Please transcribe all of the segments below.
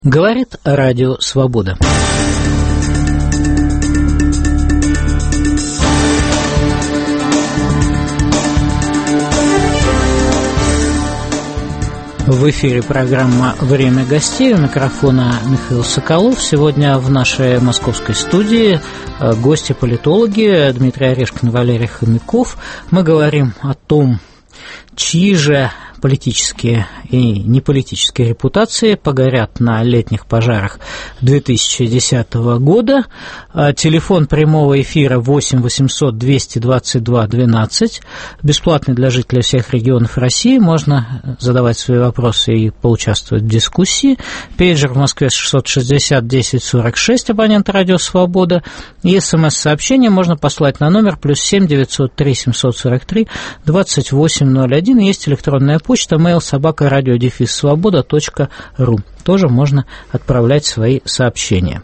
Говорит Радио Свобода. В эфире программа «Время гостей». У микрофона Михаил Соколов. Сегодня в нашей московской студии гости-политологи Дмитрий Орешкин и Валерий Хомяков. Мы говорим о том, чьи же политические и неполитические репутации погорят на летних пожарах 2010 года. Телефон прямого эфира 8 800 222 12, бесплатный для жителей всех регионов России. Можно задавать свои вопросы и поучаствовать в дискуссии. Пейджер в Москве 660 10 46, абонент Радио Свобода. И СМС-сообщение можно послать на номер +7 903 743 2801. Есть электронная почта mail@radio-svoboda.ru. Тоже можно отправлять свои сообщения.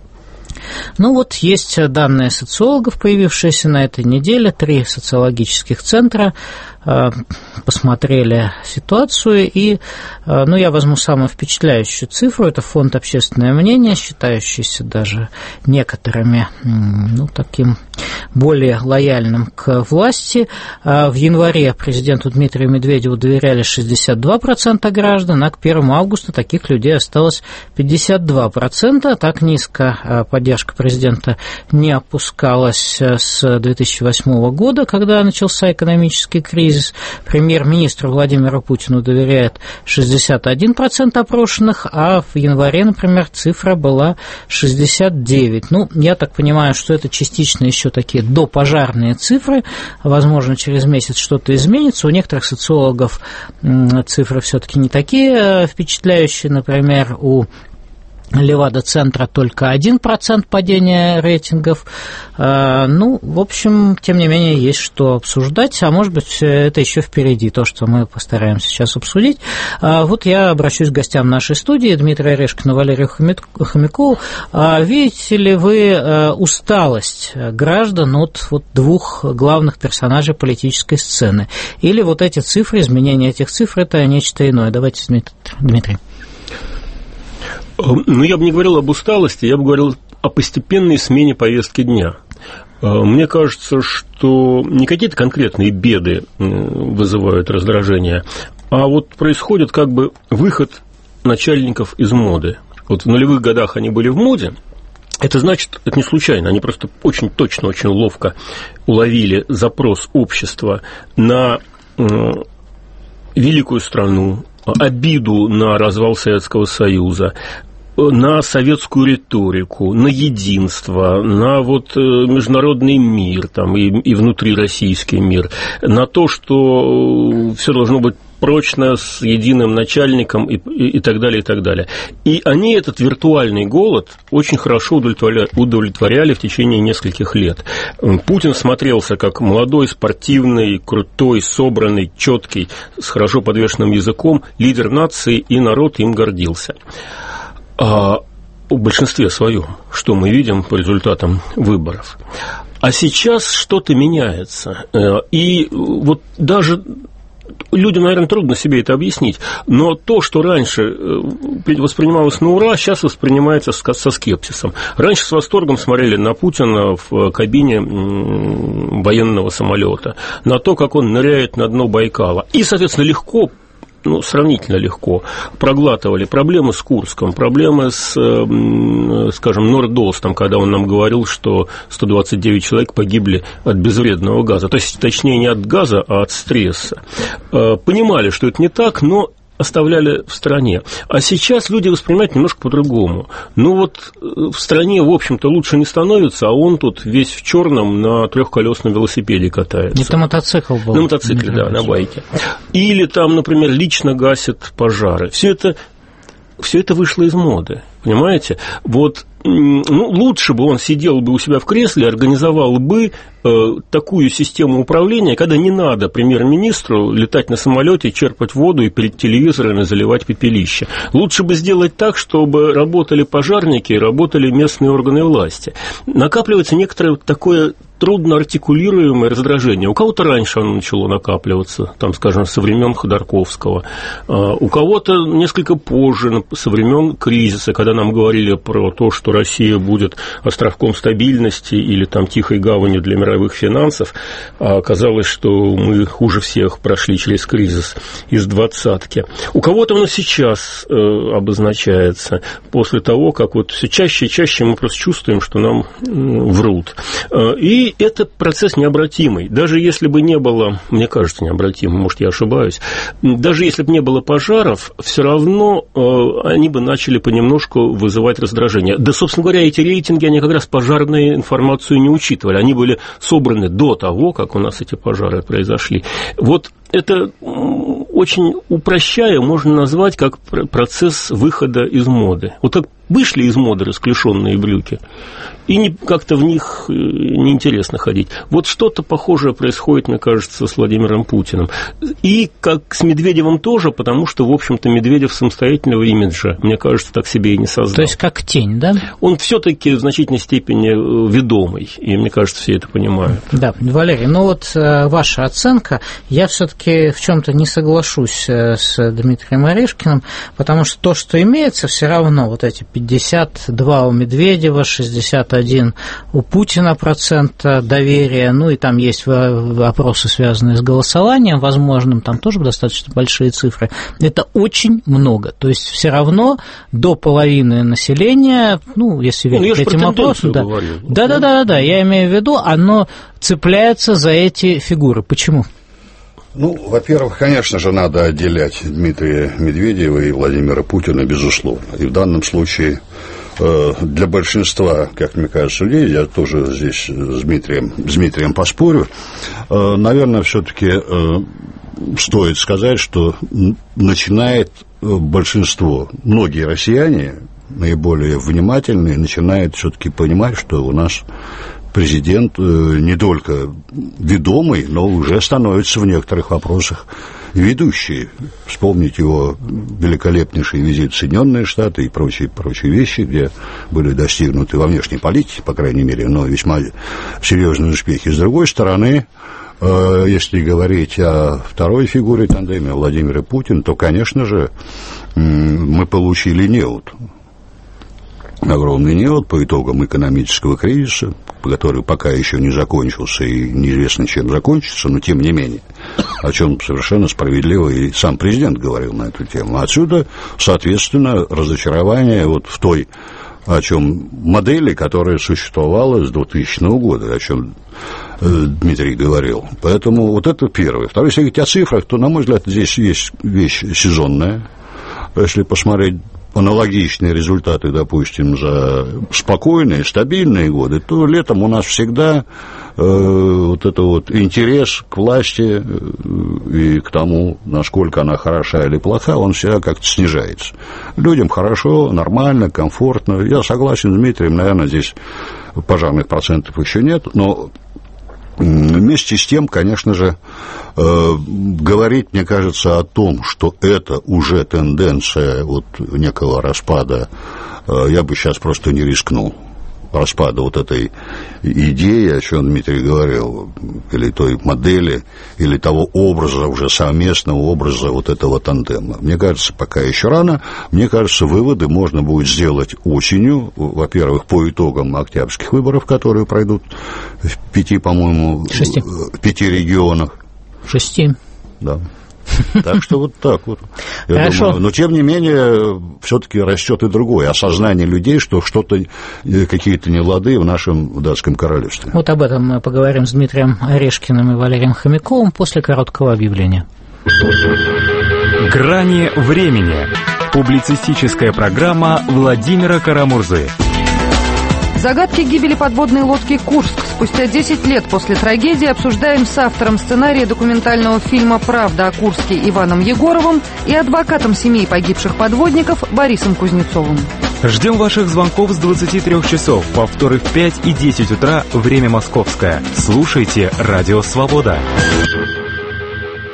Ну вот, есть данные социологов, появившиеся на этой неделе. 3 социологических центра посмотрели ситуацию, и я возьму самую впечатляющую цифру. Это фонд «Общественное мнение», считающийся даже некоторыми таким более лояльным к власти. В январе президенту Дмитрию Медведеву доверяли 62% граждан, а к 1 августа таких людей осталось 52%. Так низко поддержка президента не опускалась с 2008 года, когда начался экономический кризис. Премьер-министру Владимиру Путину доверяет 61% опрошенных, а в январе, например, цифра была 69%. Я так понимаю, что это частично еще такие допожарные цифры. Возможно, через месяц что-то изменится. У некоторых социологов цифры все-таки не такие впечатляющие. Например, у Левада-центра только 1% падения рейтингов. В общем, тем не менее, есть что обсуждать, а может быть, это еще впереди, то, что мы постараемся сейчас обсудить. Вот я обращусь к гостям нашей студии, Дмитрию Орешкину и Валерию Хомякову. Видите ли вы усталость граждан от двух главных персонажей политической сцены? Или вот эти цифры, изменение этих цифр, это нечто иное? Давайте, Дмитрий. Я бы не говорил об усталости, я бы говорил о постепенной смене повестки дня. Мне кажется, что не какие-то конкретные беды вызывают раздражение, а происходит выход начальников из моды. В нулевых годах они были в моде. Это значит, это не случайно, они просто очень точно, очень ловко уловили запрос общества на великую страну, обиду на развал Советского Союза, на советскую риторику, на единство, на международный мир и внутрироссийский мир, на то, что все должно быть прочно, с единым начальником и так далее, и так далее. И они этот виртуальный голод очень хорошо удовлетворяли в течение нескольких лет. Путин смотрелся как молодой, спортивный, крутой, собранный, четкий, с хорошо подвешенным языком лидер нации, и народ им гордился. В большинстве своем, что мы видим по результатам выборов. А сейчас что-то меняется. И даже людям, наверное, трудно себе это объяснить, но то, что раньше воспринималось на ура, сейчас воспринимается со скепсисом. Раньше с восторгом смотрели на Путина в кабине военного самолета, на то, как он ныряет на дно Байкала. И, соответственно, сравнительно легко проглатывали проблемы с Курском, проблемы с, Нордостом, когда он нам говорил, что 129 человек погибли от безвредного газа. То есть, точнее, не от газа, а от стресса. Понимали, что это не так, но оставляли в стране. А сейчас люди воспринимают немножко по-другому. В стране, в общем-то, лучше не становится, а он тут весь в черном на трехколесном велосипеде катается. Это мотоцикл был. На мотоцикле, да, на байке. Или например, лично гасит пожары. Все это вышло из моды, понимаете? Лучше бы он сидел бы у себя в кресле, организовал бы такую систему управления, когда не надо премьер-министру летать на самолете, черпать воду и перед телевизорами заливать пепелище. Лучше бы сделать так, чтобы работали пожарники и работали местные органы власти. Накапливается некоторое такое трудно артикулируемое раздражение. У кого-то раньше оно начало накапливаться, там, скажем, со времен Ходорковского, у кого-то несколько позже, со времен кризиса, когда нам говорили про то, что Россия будет островком стабильности или там тихой гаванью для мировых финансов, а оказалось, что мы хуже всех прошли через кризис из двадцатки. У кого-то оно сейчас обозначается, после того, как вот все чаще и чаще мы просто чувствуем, что нам врут. И это процесс необратимый. Даже если бы не было, мне кажется, необратимым, может, я ошибаюсь, даже если бы не было пожаров, все равно они бы начали понемножку вызывать раздражение. Да, собственно говоря, эти рейтинги, они как раз пожарную информацию не учитывали. Они были собраны до того, как у нас эти пожары произошли. Вот это, очень упрощая, можно назвать как процесс выхода из моды. Вот как вышли из моды расклешенные брюки, и как-то в них неинтересно ходить. Вот что-то похожее происходит, мне кажется, с Владимиром Путиным. И как с Медведевым тоже, потому что, в общем-то, Медведев самостоятельного имиджа, мне кажется, так себе и не создал. То есть как тень, да? Он все-таки в значительной степени ведомый, и мне кажется, все это понимают. Да, Валерий, ну вот ваша оценка, я все-таки в чем-то не соглашусь с Дмитрием Орешкиным, потому что то, что имеется, все равно вот эти 52 у Медведева, 61 у Путина процента доверия, ну и там есть вопросы, связанные с голосованием возможным, там тоже достаточно большие цифры. Это очень много, то есть все равно до половины населения, ну, если верить этим вопросам, да, я имею в виду, оно цепляется за эти фигуры. Почему? Ну, во-первых, конечно же, надо отделять Дмитрия Медведева и Владимира Путина, безусловно. И в данном случае для большинства, как мне кажется, людей, я тоже здесь с Дмитрием поспорю, наверное, все-таки стоит сказать, что начинает большинство, многие россияне, наиболее внимательные, начинают все-таки понимать, что у нас президент не только ведомый, но уже становится в некоторых вопросах ведущий. Вспомнить его великолепнейший визит в Соединенные Штаты и прочие вещи, где были достигнуты во внешней политике, по крайней мере, но весьма серьезные успехи. С другой стороны, если говорить о второй фигуре тандема Владимира Путина, то, конечно же, мы получили неуд. Огромный неуд по итогам экономического кризиса, который пока еще не закончился и неизвестно, чем закончится, но тем не менее, о чем совершенно справедливо и сам президент говорил на эту тему. Отсюда, соответственно, разочарование вот в той, о чем модели, которая существовала с 2000 года, о чем Дмитрий говорил. Поэтому вот это первое. Второе, если говорить о цифрах, то, на мой взгляд, здесь есть вещь сезонная. Если посмотреть аналогичные результаты, допустим, за спокойные, стабильные годы, то летом у нас всегда вот это вот интерес к власти и к тому, насколько она хороша или плоха, он всегда как-то снижается. Людям хорошо, нормально, комфортно. Я согласен с Дмитрием, наверное, здесь пожарных процентов еще нет, но вместе с тем, конечно же, говорить, мне кажется, о том, что это уже тенденция вот некого распада, я бы сейчас просто не рискнул. Распада вот этой идеи, о чем Дмитрий говорил, или той модели, или того образа, уже совместного образа вот этого тандема. Мне кажется, пока еще рано. Мне кажется, выводы можно будет сделать осенью, во-первых, по итогам октябрьских выборов, которые пройдут в 5, по-моему, 5 регионах. 6. Да. Так что вот так вот. Я думаю, но тем не менее, все-таки растет и другое осознание людей, что что-то, какие-то нелады в нашем датском королевстве. Вот об этом мы поговорим с Дмитрием Орешкиным и Валерием Хомяковым после короткого объявления. «Грани времени». Публицистическая программа Владимира Карамурзы. Загадки гибели подводной лодки «Курск» спустя 10 лет после трагедии обсуждаем с автором сценария документального фильма «Правда о Курске» Иваном Егоровым и адвокатом семей погибших подводников Борисом Кузнецовым. Ждем ваших звонков с 23 часов, повторы в 5 и 10 утра, время московское. Слушайте «Радио Свобода».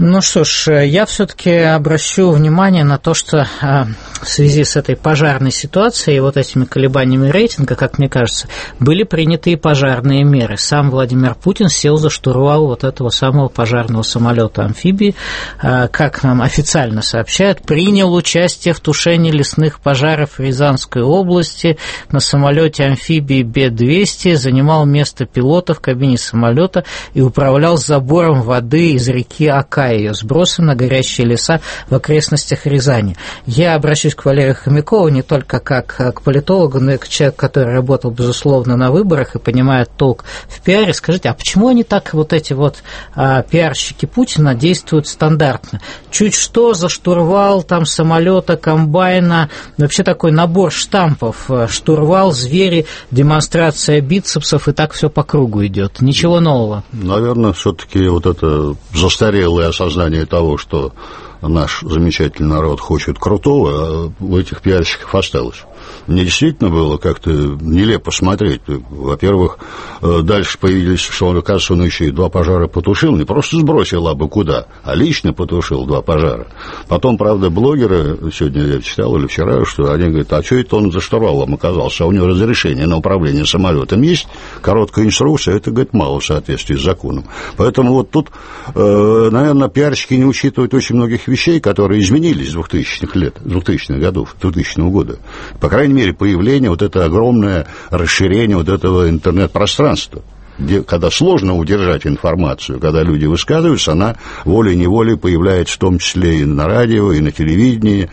Ну что ж, я все-таки обращу внимание на то, что в связи с этой пожарной ситуацией и вот этими колебаниями рейтинга, как мне кажется, были приняты и пожарные меры. Сам Владимир Путин сел за штурвал вот этого самого пожарного самолета-амфибии, как нам официально сообщают, принял участие в тушении лесных пожаров в Рязанской области на самолете-амфибии Б-200, занимал место пилота в кабине самолета и управлял забором воды из реки Ака, ее сбросы на горящие леса в окрестностях Рязани. Я обращусь к Валерию Хомякову не только как к политологу, но и к человеку, который работал, безусловно, на выборах и понимает толк в пиаре. Скажите, а почему они так, вот эти вот пиарщики Путина, действуют стандартно? Чуть что, за штурвал там самолета, комбайна, вообще такой набор штампов. Штурвал, звери, демонстрация бицепсов, и так все по кругу идет. Ничего нового. Наверное, все-таки вот это застарелое осознание того, что наш замечательный народ хочет крутого, у этих пиарщиков осталось. Мне действительно было как-то нелепо смотреть. Во-первых, дальше появились, что он, оказывается, он еще и 2 пожара потушил, не просто сбросил абы куда, а лично потушил 2 пожара. Потом, правда, блогеры, сегодня я читал или вчера, что они говорят, а что это он за штурвалом оказался, а у него разрешение на управление самолетом есть, короткая инструкция, это, говорит, мало в соответствии с законом. Поэтому вот тут, наверное, пиарщики не учитывают очень многих вещей, которые изменились с 2000-х лет, 2000-х годов, 2000 года. По крайней мере, появление, вот это огромное расширение вот этого интернет-пространства, где, когда сложно удержать информацию, когда люди высказываются, она волей-неволей появляется в том числе и на радио, и на телевидении,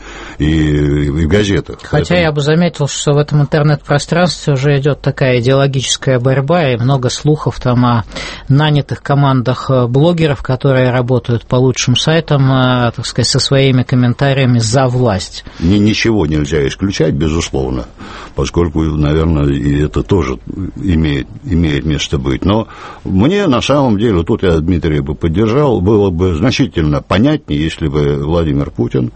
и в газетах. Хотя я бы заметил, что в этом интернет-пространстве уже идет такая идеологическая борьба, и много слухов там о нанятых командах блогеров, которые работают по лучшим сайтам, так сказать, со своими комментариями за власть. Ничего нельзя исключать, безусловно, поскольку, наверное, и это тоже имеет место быть. Но мне, на самом деле, тут я Дмитрия бы поддержал, было бы значительно понятнее, если бы Владимир Путин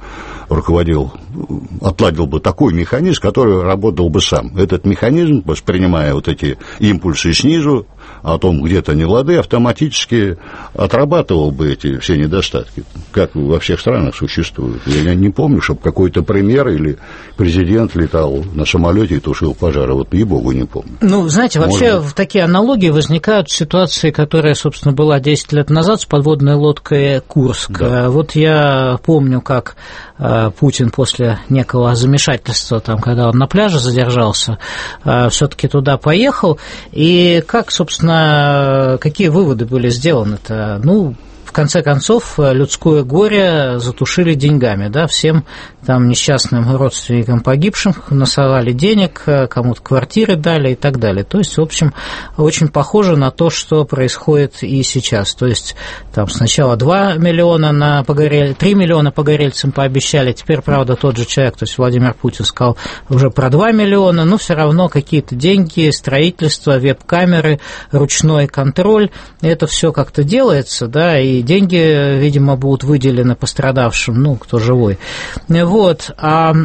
отладил бы такой механизм, который работал бы сам. Этот механизм, воспринимая вот эти импульсы снизу, о том, где-то нелады, автоматически отрабатывал бы эти все недостатки, как во всех странах существуют. Я не помню, чтобы какой-то премьер или президент летал на самолете и тушил пожары. Вот ей-богу не помню. Ну, знаете, вообще в такие аналогии возникают ситуации, которая, собственно, была 10 лет назад с подводной лодкой «Курск». Да. Вот я помню, как Путин после некого замешательства, там, когда он на пляже задержался, все-таки туда поехал, и как, собственно, какие выводы были сделаны-то? Ну, в конце концов, людское горе затушили деньгами, да, всем там несчастным родственникам погибших насовали денег, кому-то квартиры дали и так далее. То есть, в общем, очень похоже на то, что происходит и сейчас. То есть, там сначала 2 миллиона 3 миллиона погорельцам пообещали, теперь, правда, тот же человек, то есть Владимир Путин сказал уже про 2 миллиона, но все равно какие-то деньги, строительство, веб-камеры, ручной контроль, это все как-то делается, да, и деньги, видимо, будут выделены пострадавшим, ну, кто живой. Вот, а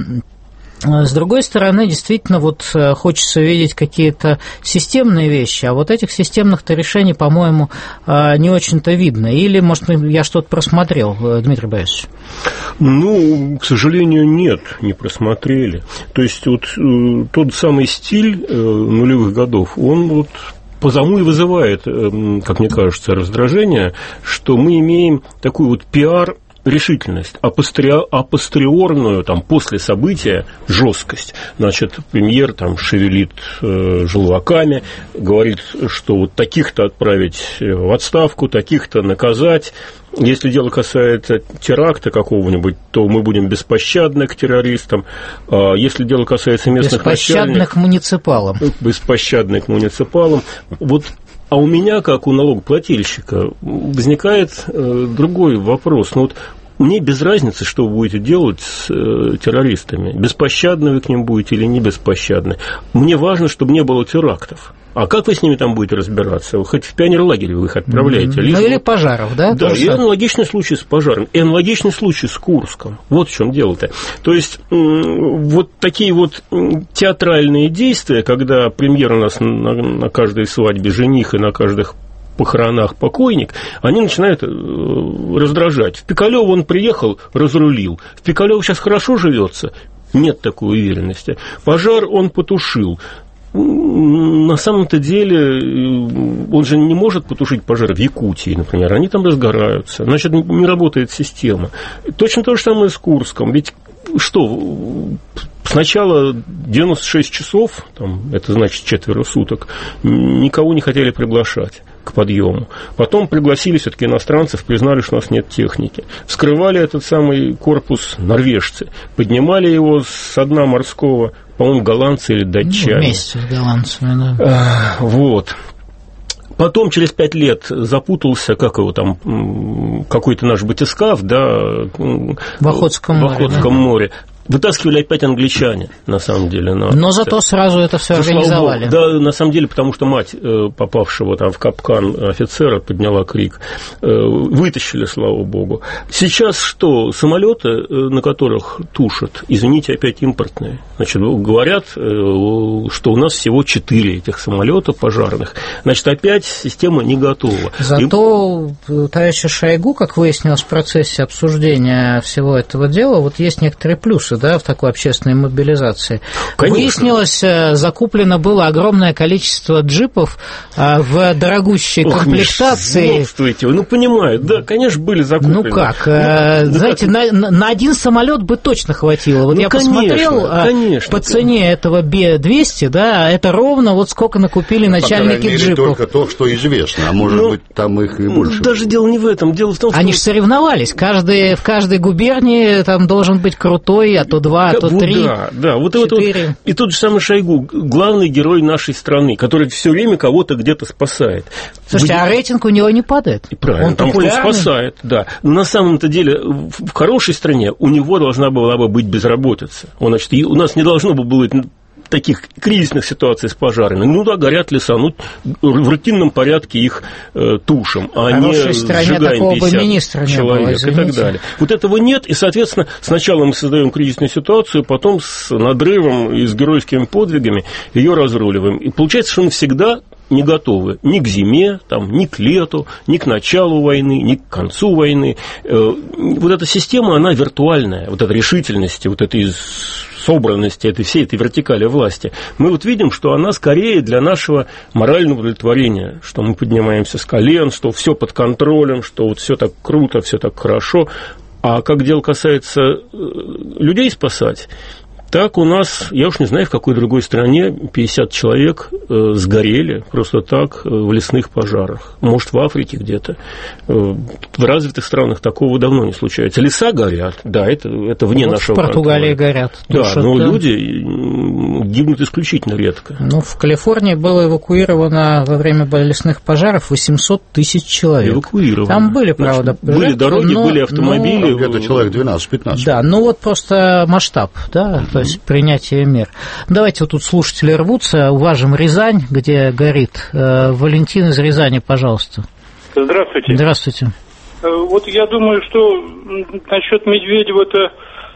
с другой стороны, действительно, вот хочется видеть какие-то системные вещи, а вот этих системных-то решений, по-моему, не очень-то видно. Или, может, я что-то просмотрел, Дмитрий Борисович? Ну, к сожалению, нет, не просмотрели. То есть, вот тот самый стиль нулевых годов, он вот потому и вызывает, как мне кажется, раздражение, что мы имеем такую вот пиар-решительность, апостериорную, там, после события жесткость. Значит, премьер там шевелит желваками, говорит, что вот таких-то отправить в отставку, таких-то наказать. Если дело касается теракта какого-нибудь, то мы будем беспощадны к террористам. Если дело касается местных беспощадных муниципалам. Беспощадных к муниципалам. Вот, а у меня, как у налогоплательщика, возникает другой вопрос. Ну, вот мне без разницы, что вы будете делать с террористами. Беспощадны вы к ним будете или не беспощадны. Мне важно, чтобы не было терактов. А как вы с ними там будете разбираться? Вы хоть в пионерлагерь вы их отправляете. Ну, или пожаров, да? Да, и аналогичный случай с пожаром, и аналогичный случай с Курском. Вот в чем дело-то. То есть, вот такие вот театральные действия, когда премьер у нас на каждой свадьбе жених и на каждых похоронах покойник, они начинают раздражать. В Пикалёво он приехал, разрулил. В Пикалёво сейчас хорошо живется? Нет такой уверенности. Пожар он потушил. На самом-то деле он же не может потушить пожар в Якутии, например. Они там разгораются. Значит, не работает система. Точно то же самое с Курском. Ведь что, сначала 96 часов, там, это значит 4 суток, никого не хотели приглашать к подъему. Потом пригласили все-таки иностранцев, признали, что у нас нет техники. Вскрывали этот самый корпус норвежцы, поднимали его с дна морского, по-моему, голландцы или датчане. Вместе с голландцами, да. Вот. Потом, через 5 лет, запутался, как его там, какой-то наш батискаф, да, в Охотском море. Вытаскивали опять англичане, на самом деле. Но зато сразу это все организовали. Да, на самом деле, потому что мать попавшего там в капкан офицера подняла крик. Вытащили, слава богу. Сейчас что? Самолеты, на которых тушат, извините, опять импортные. Значит, говорят, что у нас всего 4 этих самолета пожарных. Значит, опять система не готова. Зато товарища Шойгу, как выяснилось в процессе обсуждения всего этого дела, вот есть некоторые плюсы, да, в такой общественной мобилизации. Конечно. Выяснилось, закуплено было огромное количество джипов в дорогущей комплектации. Ну, понимаю, да, конечно, были закуплены. Ну как, знаете, на один самолет бы точно хватило. Вот я посмотрел по цене этого Б-200, да, это ровно вот сколько накупили начальники джипов. Только то, что известно, а может быть, там их и больше. Даже дело не в этом, дело в том, что... Они же соревновались, в каждой губернии там должен быть крутой, а то 2, а то 3, да, вот 4. И тот же самый Шойгу, главный герой нашей страны, который все время кого-то где-то спасает. Слушайте, а рейтинг у него не падает? И правильно, он там кто спасает, да. Но на самом-то деле в хорошей стране у него должна была бы быть безработица. Значит, у нас не должно было быть таких кризисных ситуаций с пожарами. Ну да, горят леса, ну в рутинном порядке их тушим, а не сжигаем 50 человек и так далее. Вот этого нет, и, соответственно, сначала мы создаем кризисную ситуацию, потом с надрывом и с геройскими подвигами ее разруливаем. И получается, что мы всегда не готовы ни к зиме, там, ни к лету, ни к началу войны, ни к концу войны. Вот эта система, она виртуальная, вот эта решительность, вот этой собранности, всей этой вертикали власти. Мы вот видим, что она скорее для нашего морального удовлетворения, что мы поднимаемся с колен, что все под контролем, что вот все так круто, все так хорошо. А как дело касается людей спасать, так у нас, я уж не знаю, в какой другой стране 50 человек сгорели просто так в лесных пожарах. Может, в Африке где-то. В развитых странах такого давно не случается. Леса горят, да, это вне нашего контроля. В Португалии горят. Да, но люди гибнут исключительно редко. Ну, в Калифорнии было эвакуировано во время лесных пожаров 800 тысяч человек. Эвакуировано. Там были, правда, были дороги, были автомобили. Где-то человек 12-15. Да, ну вот просто масштаб, да, то есть принятие мер. Давайте вот тут слушатели рвутся. Уважим Рязань, где горит. Валентин из Рязани, пожалуйста. Здравствуйте. Здравствуйте. Вот я думаю, что насчет Медведева-то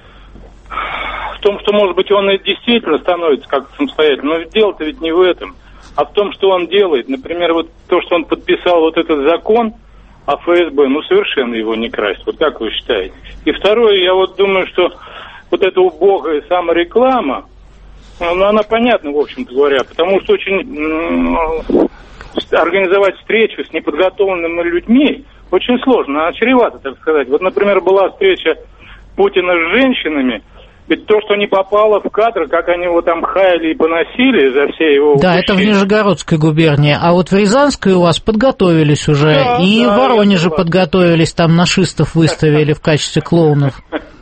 в том, что, может быть, он и действительно становится как-то самостоятельным, но дело-то ведь не в этом, а в том, что он делает. Например, вот то, что он подписал вот этот закон о ФСБ, ну, совершенно его не красит. Вот как вы считаете? И второе, я вот думаю, что вот эта убогая самореклама, ну, она понятна, в общем-то говоря, потому что очень организовать встречу с неподготовленными людьми очень сложно, она чревата, так сказать. Вот, например, была встреча Путина с женщинами, ведь то, что не попало в кадр, как они его там хаяли и поносили за все его... Да, это в Нижегородской губернии, а вот в Рязанской у вас подготовились уже, да, и да, в Воронеже подготовились, там нашистов выставили в качестве клоунов.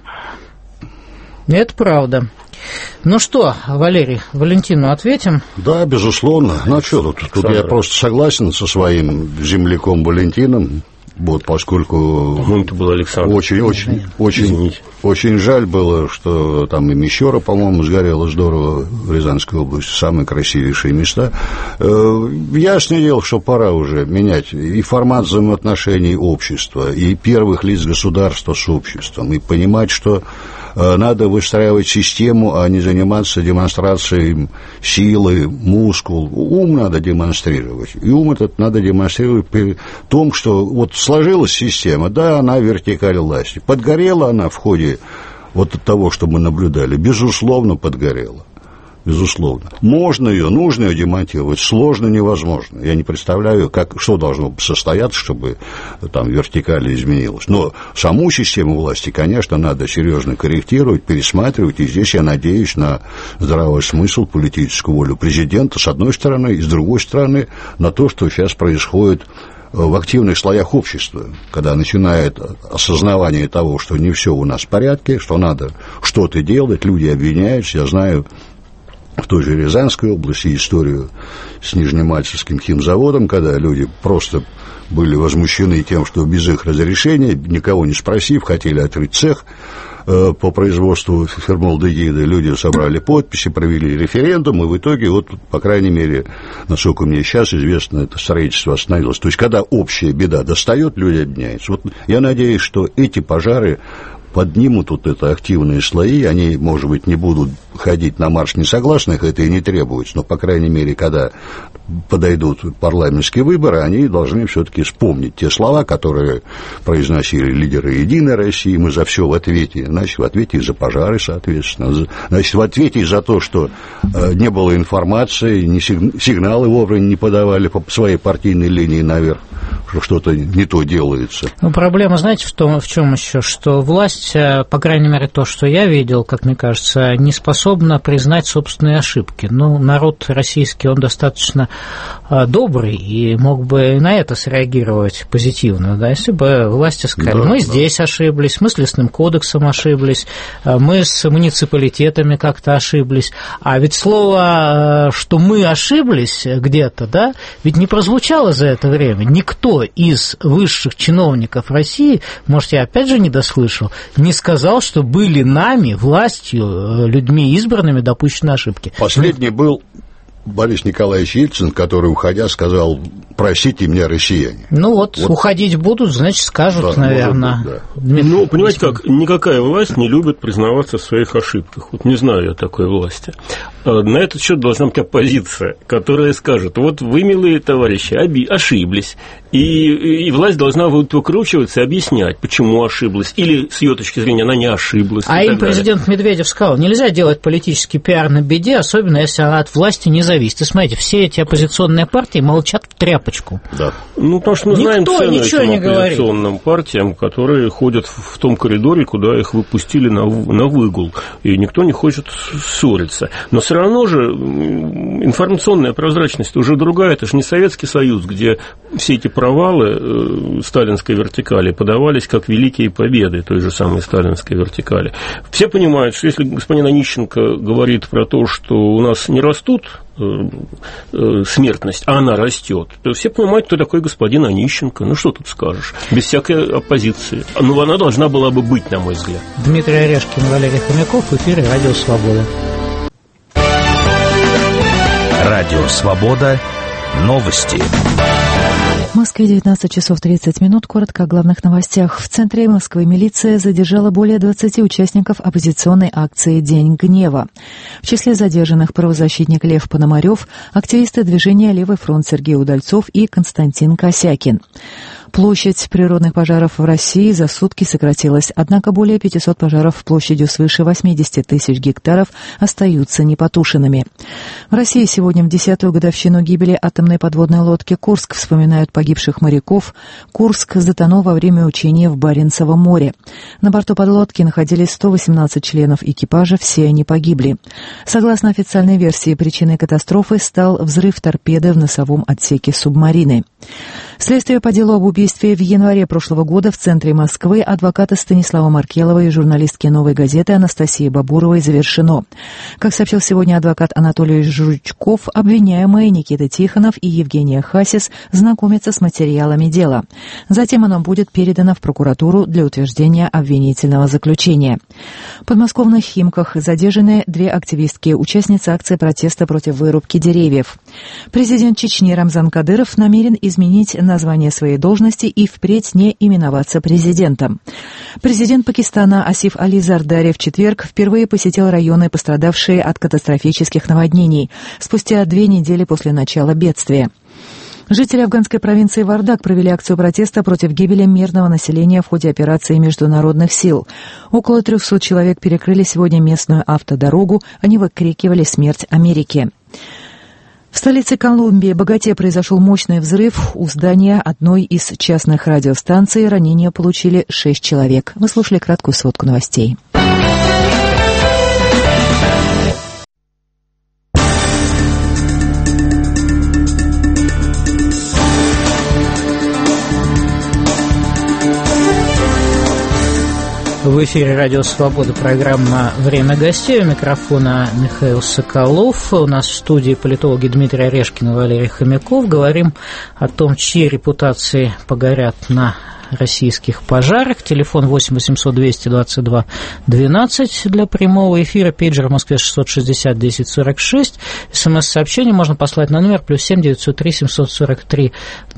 Это правда. Ну что, Валерий, Валентину ответим? Да, безусловно. Ну, что тут я просто согласен со своим земляком Валентином, вот, поскольку это был Александр. Очень жаль было, что там и Мещера, по-моему, сгорело здорово в Рязанской области, самые красивейшие места. Ясное дело, что пора уже менять и формат взаимоотношений общества, и первых лиц государства с обществом, и понимать, что Надо выстраивать систему, а не заниматься демонстрацией силы, мускул. Ум надо демонстрировать. И ум этот надо демонстрировать при том, что вот сложилась система, да, она вертикаль власти. Подгорела она в ходе вот от того, что мы наблюдали, безусловно, подгорела. Безусловно. Можно ее, нужно ее демонтировать, сложно, невозможно. Я не представляю, что должно состояться, чтобы там вертикаль изменилась. Но саму систему власти, конечно, надо серьезно корректировать, пересматривать. И здесь я надеюсь на здравый смысл, политическую волю президента, с одной стороны, и с другой стороны, на то, что сейчас происходит в активных слоях общества, когда начинает осознавание того, что не все у нас в порядке, что надо что-то делать, люди обвиняются. Я знаю в той же Рязанской области историю с Нижнемальцевским химзаводом, когда люди просто были возмущены тем, что без их разрешения, никого не спросив, хотели открыть цех по производству формальдегида. Люди собрали подписи, провели референдум, и в итоге, вот, по крайней мере, насколько мне сейчас известно, это строительство остановилось. То есть, когда общая беда достает, люди объединяются. Вот я надеюсь, что эти пожары поднимут вот это активные слои, они, может быть, не будут ходить на марш несогласных, это и не требуется, но, по крайней мере, когда подойдут парламентские выборы, они должны все-таки вспомнить те слова, которые произносили лидеры «Единой России», мы за все в ответе, значит, в ответе и за пожары, соответственно, значит, в ответе и за то, что не было информации, сигналы вовремя не подавали по своей партийной линии наверх, что что-то не то делается. Ну, проблема, знаете, в чем еще, что власть, по крайней мере, то, что я видел, как мне кажется, не способна признать собственные ошибки. Ну, народ российский, он достаточно добрый и мог бы на это среагировать позитивно, да, если бы власти сказали, мы здесь ошиблись, мы с лесным кодексом ошиблись, мы с муниципалитетами как-то ошиблись, а ведь слово, что мы ошиблись где-то, да, ведь не прозвучало за это время. Никто из высших чиновников России, может, я опять же не дослышал, не сказал, что были нами, властью, людьми избранными допущены ошибки. Последний был Борис Николаевич Ельцин, который, уходя, сказал: простите меня, россияне. Ну вот, уходить будут, значит, скажут, да, наверное. Быть, да. Ну, понимаете как, никакая власть не любит признаваться в своих ошибках. Вот не знаю я такой власти. На этот счет должна быть оппозиция, которая скажет: вот вы, милые товарищи, ошиблись. И власть должна выкручиваться и объяснять, почему ошиблась. Или, с ее точки зрения, она не ошиблась. А им президент Медведев сказал: нельзя делать политический пиар на беде, особенно если она от власти не зависит. И смотрите, все эти оппозиционные партии молчат в тряпочку. Да. Ну, потому что мы знаем цену этим оппозиционным партиям, которые ходят в том коридоре, куда их выпустили на выгул. И никто не хочет ссориться. Но все равно же информационная прозрачность уже другая. Это же не Советский Союз, где все эти провалы сталинской вертикали подавались как великие победы той же самой сталинской вертикали. Все понимают, что если господин Онищенко говорит про то, что у нас не растут смертность, а она растет, то все понимают, кто такой господин Онищенко. Ну, что тут скажешь? Без всякой оппозиции. Ну, она должна была бы быть, на мой взгляд. Дмитрий Орешкин, Валерий Хомяков, в эфире «Радио Свобода». Радио Свобода. Новости. В Москве 19 часов 30 минут. Коротко о главных новостях. В центре Москвы милиция задержала более 20 участников оппозиционной акции «День гнева». В числе задержанных правозащитник Лев Пономарев, активисты движения «Левый фронт» Сергей Удальцов и Константин Косякин. Площадь природных пожаров в России за сутки сократилась, однако более 500 пожаров площадью свыше 80 тысяч гектаров остаются непотушенными. В России сегодня в 10-ю годовщину гибели атомной подводной лодки «Курск» вспоминают погибших моряков. «Курск» затонул во время учения в Баренцевом море. На борту подлодки находились 118 членов экипажа, все они погибли. Согласно официальной версии, причиной катастрофы стал взрыв торпеды в носовом отсеке субмарины. Следствие по делу об убийстве в январе прошлого года в центре Москвы адвоката Станислава Маркелова и журналистки «Новой газеты» Анастасии Бабуровой завершено. Как сообщил сегодня адвокат Анатолий Жучков, обвиняемые Никита Тихонов и Евгения Хасис знакомятся с материалами дела. Затем оно будет передано в прокуратуру для утверждения обвинительного заключения. В подмосковных Химках задержаны 2 активистки, участницы акции протеста против вырубки деревьев. Президент Чечни Рамзан Кадыров намерен изменить название своей должности и впредь не именоваться президентом. Президент Пакистана Асиф Али Зардари в четверг впервые посетил районы, пострадавшие от катастрофических наводнений, спустя 2 недели после начала бедствия. Жители афганской провинции Вардак провели акцию протеста против гибели мирного населения в ходе операции международных сил. Около 300 человек перекрыли сегодня местную автодорогу, они выкрикивали «Смерть Америке». В столице Колумбии, Боготе, произошел мощный взрыв у здания одной из частных радиостанций. Ранения получили 6 человек. Вы слушали краткую сводку новостей. В эфире «Радио Свобода», программа «Время гостей». У микрофона Михаил Соколов. У нас в студии политологи Дмитрий Орешкин и Валерий Хомяков. Говорим о том, чьи репутации погорят на российских пожарах. Телефон 8 800 222 12 для прямого эфира. Пейджер в Москве 660 10 46. СМС-сообщение можно послать на номер +7 903 743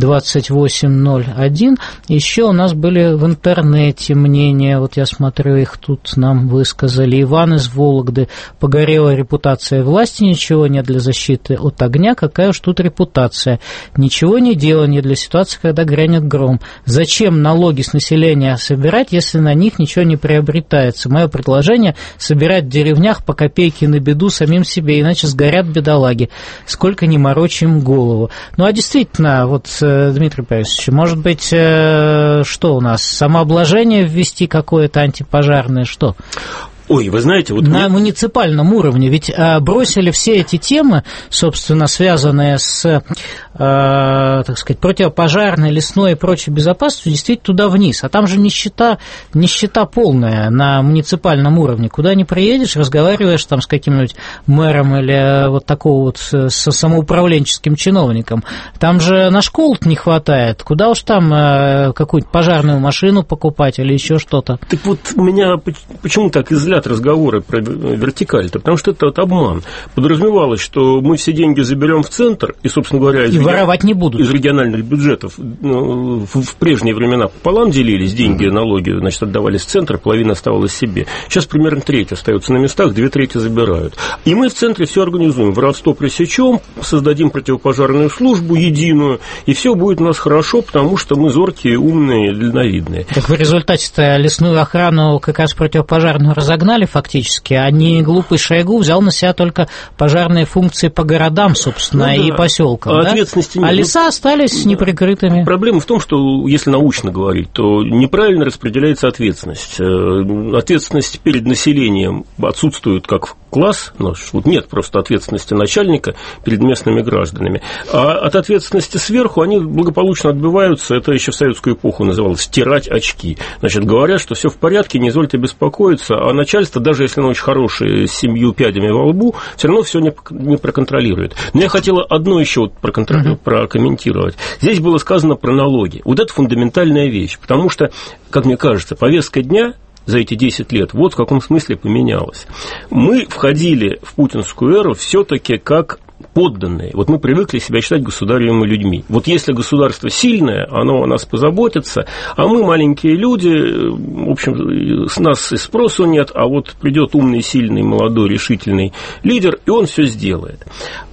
2801. Еще у нас были в интернете мнения. Вот я смотрю, их тут нам высказали. Иван из Вологды. Погорела репутация власти. Ничего нет для защиты от огня. Какая уж тут репутация. Ничего не делание для ситуации, когда грянет гром. Зачем налоги с населения собирать, если на них ничего не приобретается? Мое предложение – собирать в деревнях по копейке на беду самим себе, иначе сгорят бедолаги. Сколько не морочим голову. Ну, а действительно, вот, Дмитрий Борисович, может быть, что у нас? Самообложение ввести какое-то антипожарное, что? Ой, вы знаете, вот на муниципальном уровне ведь бросили все эти темы, собственно, связанные с, так сказать, противопожарной, лесной и прочей безопасностью, действительно туда вниз. А там же нищета полная на муниципальном уровне. Куда ни приедешь, разговариваешь там с каким-нибудь мэром или вот такого вот со самоуправленческим чиновником. Там же на школу-то не хватает. Куда уж там какую-нибудь пожарную машину покупать или еще что-то. Так вот, меня почему так излят разговоры про вертикаль-то, потому что это обман. Подразумевалось, что мы все деньги заберем в центр, и, собственно говоря, воровать не будут. Из региональных бюджетов в прежние времена пополам делились деньги, налоги, значит, отдавались в центр, половина оставалась себе. Сейчас примерно треть остается на местах, 2/3 забирают. И мы в центре все организуем, воровство пресечем, создадим противопожарную службу единую, и все будет у нас хорошо, потому что мы зоркие, умные, дальновидные. Так в результате-то лесную охрану как раз противопожарную разогнали фактически, а не глупый Шойгу взял на себя только пожарные функции по городам, собственно, и поселкам. А ответственности нет. А леса остались неприкрытыми. Проблема в том, что, если научно говорить, то неправильно распределяется ответственность. Ответственность перед населением отсутствует как класс, вот нет просто ответственности начальника перед местными гражданами. А от ответственности сверху они благополучно отбиваются, это еще в советскую эпоху называлось «стирать очки». Значит, говорят, что все в порядке, не извольте беспокоиться, а начальство, даже если оно очень хорошее, с 7 пядями во лбу, все равно все не проконтролирует. Но я хотела одно еще вот прокомментировать. Здесь было сказано про налоги. Вот это фундаментальная вещь, потому что, как мне кажется, повестка дня за эти 10 лет вот в каком смысле поменялась. Мы входили в путинскую эру все-таки как подданные. Вот мы привыкли себя считать государевыми людьми. Вот если государство сильное, оно о нас позаботится, а мы маленькие люди, в общем, с нас и спросу нет, а вот придет умный, сильный, молодой, решительный лидер, и он все сделает.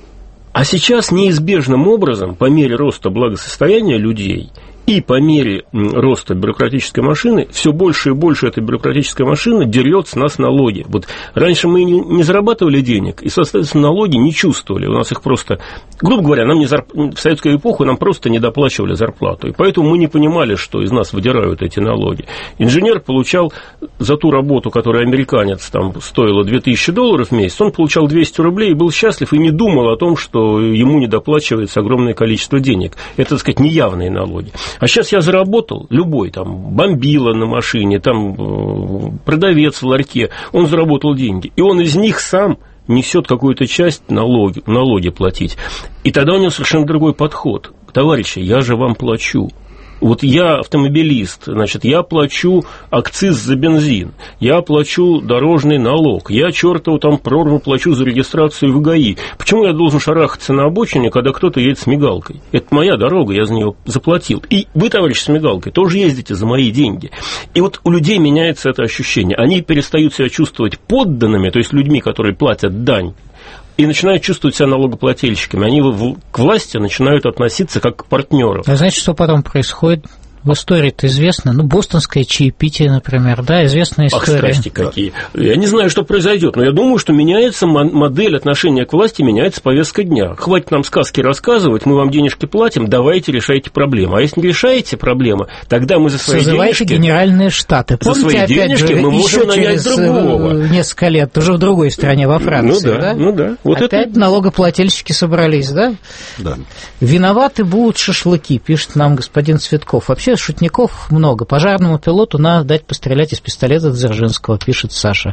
А сейчас неизбежным образом, по мере роста благосостояния людей и по мере роста бюрократической машины, все больше и больше эта бюрократическая машина дерет с нас налоги. Вот раньше мы не зарабатывали денег, и, соответственно, налоги не чувствовали. У нас их просто, грубо говоря, в советскую эпоху нам просто не доплачивали зарплату. И поэтому мы не понимали, что из нас выдирают эти налоги. Инженер получал за ту работу, которую американец там стоила $2000 в месяц, он получал 200 рублей и был счастлив, и не думал о том, что ему не доплачивается огромное количество денег. Это, так сказать, неявные налоги. А сейчас я заработал, любой, там, бомбила на машине, там, продавец в ларьке, он заработал деньги, и он из них сам несет какую-то часть налоги платить. И тогда у него совершенно другой подход. Товарищи, я же вам плачу. Вот я автомобилист, значит, я плачу акциз за бензин, я плачу дорожный налог, я чертову там прорву плачу за регистрацию в ГАИ. Почему я должен шарахаться на обочине, когда кто-то едет с мигалкой? Это моя дорога, я за нее заплатил. И вы, товарищ с мигалкой, тоже ездите за мои деньги. И вот у людей меняется это ощущение. Они перестают себя чувствовать подданными, то есть людьми, которые платят дань, и начинают чувствовать себя налогоплательщиками. Они к власти начинают относиться как к партнерам. А знаете, что потом происходит? В истории-то известно, бостонское чаепитие, например, да, известная история. Ах, страсти какие. Я не знаю, что произойдет, но я думаю, что меняется модель отношения к власти, меняется повестка дня. Хватит нам сказки рассказывать, мы вам денежки платим, давайте решайте проблемы. А если не решаете проблемы, тогда мы за свои Созывайте денежки... Генеральные Штаты. За помните, свои денежки мы можем нанять другого. Несколько лет, уже в другой стране, во Франции, да? Вот опять это... налогоплательщики собрались, да? Да. Виноваты будут шашлыки, пишет нам господин Цветков. Вообще шутников много. Пожарному пилоту надо дать пострелять из пистолета Дзержинского, пишет Саша.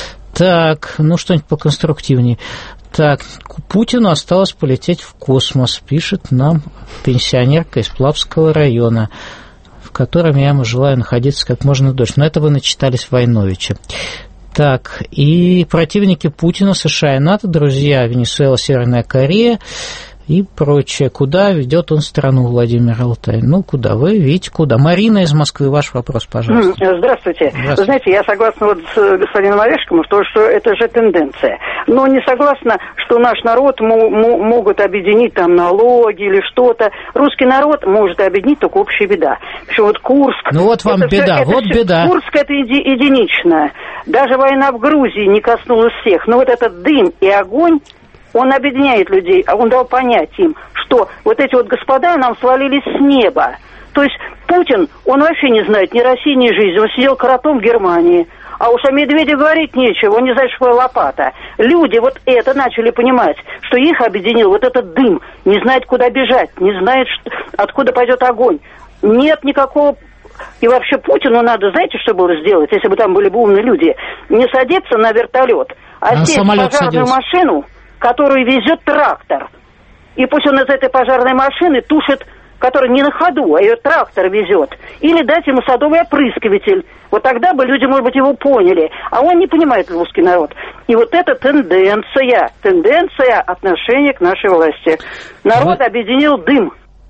Так, что-нибудь поконструктивнее. Так, Путину осталось полететь в космос, пишет нам пенсионерка из Плавского района, в котором я ему желаю находиться как можно дольше. Но это вы начитались Войновича. Так, и противники Путина, США и НАТО, друзья, Венесуэла, Северная Корея и прочее. Куда ведет он страну, Владимир Алтай? Куда? Вы видите, куда? Марина из Москвы, ваш вопрос, пожалуйста. Здравствуйте. Вы знаете, я согласна с господином Орешковым, что это же тенденция. Но не согласна, что наш народ могут объединить там налоги или что-то. Русский народ может объединить только общая беда. Причем Курск... вот вам беда, беда. Курск это единичное. Даже война в Грузии не коснулась всех. Но вот этот дым и огонь, он объединяет людей, а он дал понять им, что вот эти вот господа нам свалились с неба. То есть Путин, он вообще не знает ни России, ни жизни. Он сидел кротом в Германии. А уж о медведе говорить нечего, он не знает, что такое лопата. Люди вот это начали понимать, что их объединил вот этот дым. Не знает, куда бежать, не знает, откуда пойдет огонь. Нет никакого... И вообще Путину надо, знаете, что было сделать, если бы там были бы умные люди? Не садиться на вертолет, а сесть в пожарную машину, которую везет трактор. И пусть он из этой пожарной машины тушит, которая не на ходу, а ее трактор везет. Или дать ему садовый опрыскиватель. Вот тогда бы люди, может быть, его поняли. А он не понимает русский народ. И вот это тенденция отношения к нашей власти. Народ объединил дым.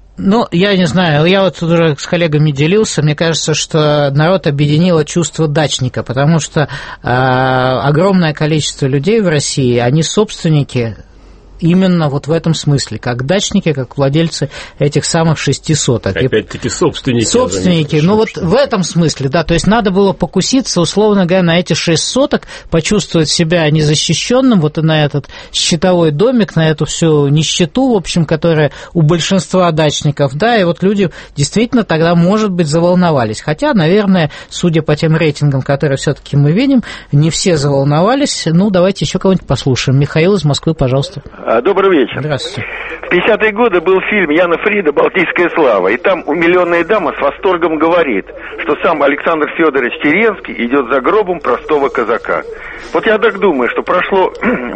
Я не знаю, я вот тут уже с коллегами делился, мне кажется, что народ объединило чувство дачника, потому что огромное количество людей в России, они собственники именно вот в этом смысле, как дачники, как владельцы этих самых 6 соток. Опять-таки собственники. Собственники, вот в этом смысле, да, то есть надо было покуситься, условно говоря, на эти 6 соток, почувствовать себя незащищенным, вот и на этот счетовой домик, на эту всю нищету, в общем, которая у большинства дачников, да, и вот люди действительно тогда, может быть, заволновались. Хотя, наверное, судя по тем рейтингам, которые все-таки мы видим, не все заволновались. Давайте еще кого-нибудь послушаем. Михаил из Москвы, пожалуйста. Добрый вечер. Здравствуйте. В 50-е годы был фильм Яна Фрида «Балтийская слава», и там умиленная дама с восторгом говорит, что сам Александр Федорович Керенский идет за гробом простого казака. Вот я так думаю, что прошло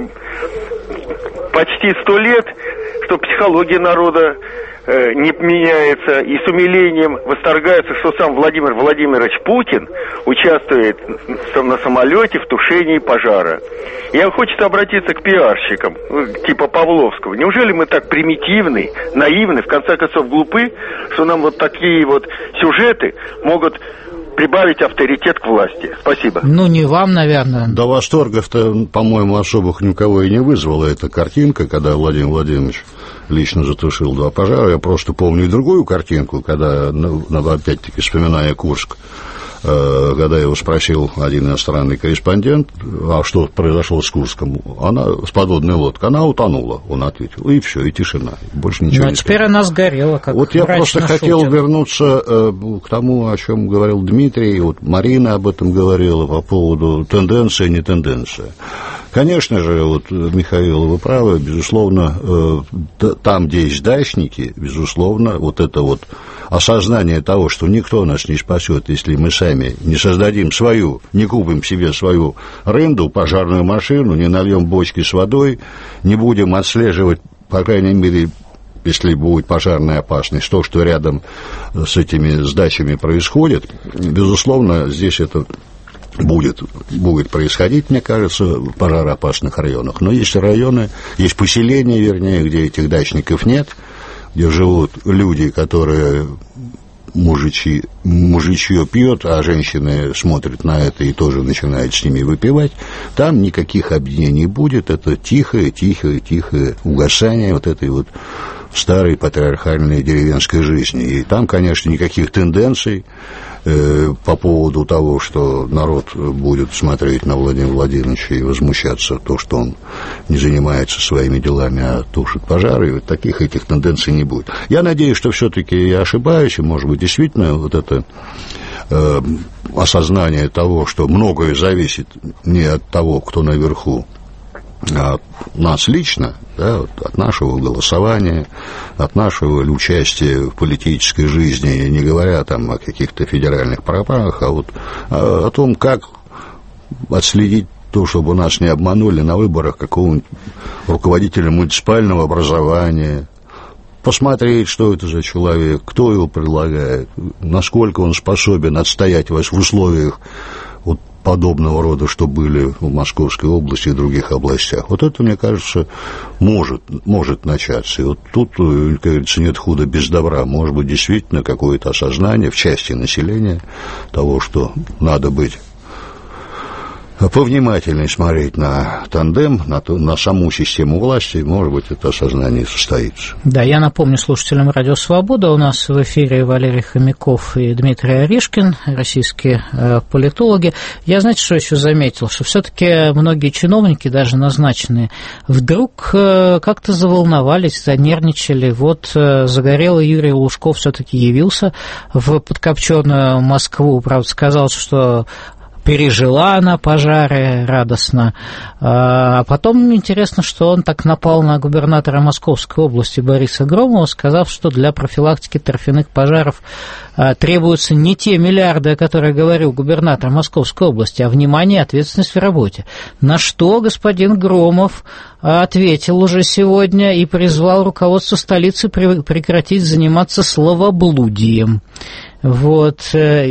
почти 100 лет, что психология народа не меняется, и с умилением восторгается, что сам Владимир Владимирович Путин участвует на самолете в тушении пожара. Я хочется обратиться к пиарщикам, типа Павловского. Неужели мы так примитивны, наивны, в конце концов глупы, что нам вот такие вот сюжеты могут прибавить авторитет к власти? Спасибо. Не вам, наверное. До восторгов-то, по-моему, особых никого и не вызвала эта картинка, когда Владимир Владимирович лично затушил 2 пожара. Я просто помню и другую картинку, когда, опять-таки, вспоминая Курск, когда его спросил один иностранный корреспондент, а что произошло с Курском, с подводной лодкой, она утонула, он ответил, и все, и тишина, больше ничего не сказал. Теперь она сгорела, как вот я просто хотел вернуться к тому, о чем говорил Дмитрий, вот Марина об этом говорила по поводу тенденции, не тенденция. Конечно же, вот, Михаил, вы правы, безусловно, там, где есть дачники, безусловно, вот это вот осознание того, что никто нас не спасет, если мы сами не создадим свою, не купим себе свою рынду, пожарную машину, не нальем бочки с водой, не будем отслеживать, по крайней мере, если будет пожарная опасность, то, что рядом с этими дачами происходит, безусловно, здесь это будет происходить, мне кажется, в пожароопасных районах. Но есть районы, есть поселения, вернее, где этих дачников нет, где живут люди, которые мужичье пьет, а женщины смотрят на это и тоже начинают с ними выпивать. Там никаких обвинений не будет, это тихое угасание вот этой вот старой патриархальной деревенской жизни. И там, конечно, никаких тенденций по поводу того, что народ будет смотреть на Владимира Владимировича и возмущаться то, что он не занимается своими делами, а тушит пожары, вот таких этих тенденций не будет. Я надеюсь, что все-таки я ошибаюсь, и, может быть, действительно вот это осознание того, что многое зависит не от того, кто наверху, от нас лично, да, от нашего голосования, от нашего участия в политической жизни, не говоря там о каких-то федеральных правах, а вот о том, как отследить то, чтобы нас не обманули на выборах какого-нибудь руководителя муниципального образования, посмотреть, что это за человек, кто его предлагает, насколько он способен отстоять вас в условиях вот подобного рода, что были в Московской области и других областях. Вот это, мне кажется, может начаться. И вот тут, как говорится, нет худа без добра. Может быть, действительно какое-то осознание в части населения того, что надо быть повнимательнее смотреть на тандем, на саму систему власти, может быть, это осознание состоится. Да, я напомню слушателям «Радио Свобода», у нас в эфире Валерий Хомяков и Дмитрий Оришкин, российские политологи. Я, знаете, что еще заметил? Что все-таки многие чиновники, даже назначенные, вдруг как-то заволновались, занервничали. Вот загорелый Юрий Лужков все-таки явился в подкопченую Москву, правда, сказал, что пережила она пожары радостно. А потом интересно, что он так напал на губернатора Московской области Бориса Громова, сказав, что для профилактики торфяных пожаров требуются не те миллиарды, о которых говорил губернатор Московской области, а внимание и ответственность в работе. На что господин Громов ответил уже сегодня и призвал руководство столицы прекратить заниматься словоблудием. Вот.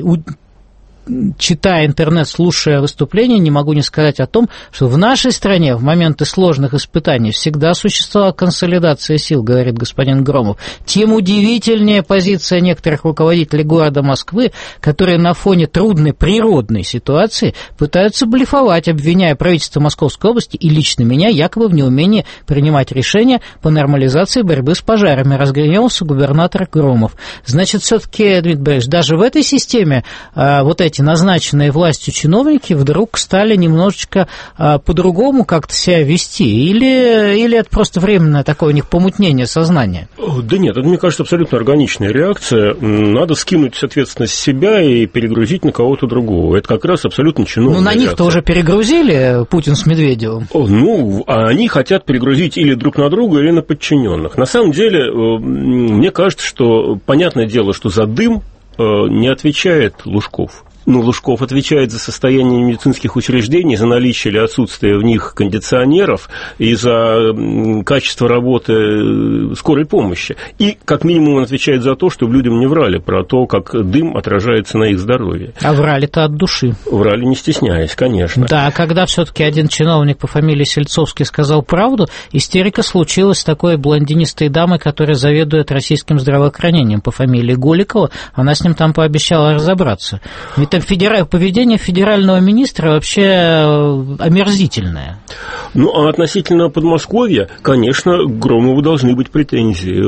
Читая интернет, слушая выступления, не могу не сказать о том, что в нашей стране в моменты сложных испытаний всегда существовала консолидация сил, говорит господин Громов. Тем удивительнее позиция некоторых руководителей города Москвы, которые на фоне трудной природной ситуации пытаются блефовать, обвиняя правительство Московской области и лично меня якобы в неумении принимать решения по нормализации борьбы с пожарами, разгневался губернатор Громов. Значит, все-таки, Дмитрий Борисович, даже в этой системе вот эти назначенные властью чиновники вдруг стали немножечко по-другому как-то себя вести? Или это просто временное такое у них помутнение сознания? Да нет, это, мне кажется, абсолютно органичная реакция. Надо скинуть ответственность с себя и перегрузить на кого-то другого. Это как раз абсолютно чиновная реакция. Ну, на них-то уже перегрузили Путин с Медведевым. Ну, а они хотят перегрузить или друг на друга, или на подчиненных. На самом деле, мне кажется, что понятное дело, что за дым не отвечает Лужков. Ну, Лужков отвечает за состояние медицинских учреждений, за наличие или отсутствие в них кондиционеров и за качество работы скорой помощи. И, как минимум, он отвечает за то, чтобы людям не врали про то, как дым отражается на их здоровье. А врали-то от души. Врали, не стесняясь, конечно. Да, когда все-таки один чиновник по фамилии Сельцовский сказал правду, истерика случилась с такой блондинистой дамой, которая заведует российским здравоохранением по фамилии Голикова. Она с ним там пообещала разобраться. Ведь поведение федерального министра вообще омерзительное. Ну, а относительно Подмосковья, конечно, к Громову должны быть претензии.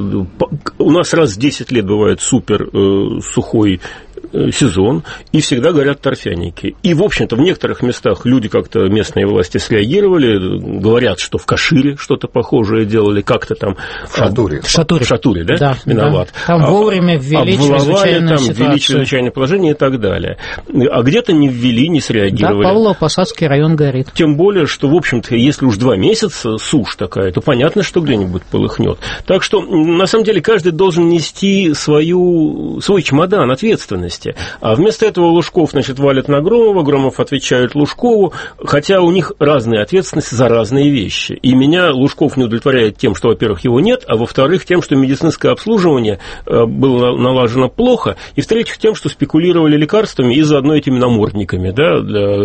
У нас раз в 10 лет бывает супер сухой сезон, и всегда горят торфяники. И, в общем-то, в некоторых местах люди как-то, местные власти, среагировали, говорят, что в Кашире что-то похожее делали, как-то там... В Шатуре. В Шатуре, да? Да, виноват. Да. Там вовремя ввели чрезвычайную ситуацию. Ввели чрезвычайное положение и так далее. А где-то не ввели, не среагировали. Да, Павлово-Посадский район горит. Тем более, что, в общем-то, если уж 2 месяца сушь такая, то понятно, что где-нибудь полыхнет. Так что, на самом деле, каждый должен нести свой чемодан ответственности. власти. А вместо этого Лужков, значит, валит на Громова, Громов отвечает Лужкову, хотя у них разные ответственности за разные вещи. И меня Лужков не удовлетворяет тем, что, во-первых, его нет, а во-вторых, тем, что медицинское обслуживание было налажено плохо, и в-третьих, тем, что спекулировали лекарствами и заодно этими намордниками, да,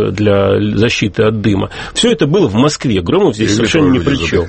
для защиты от дыма. Все это было в Москве. Громов здесь совершенно ни при чем.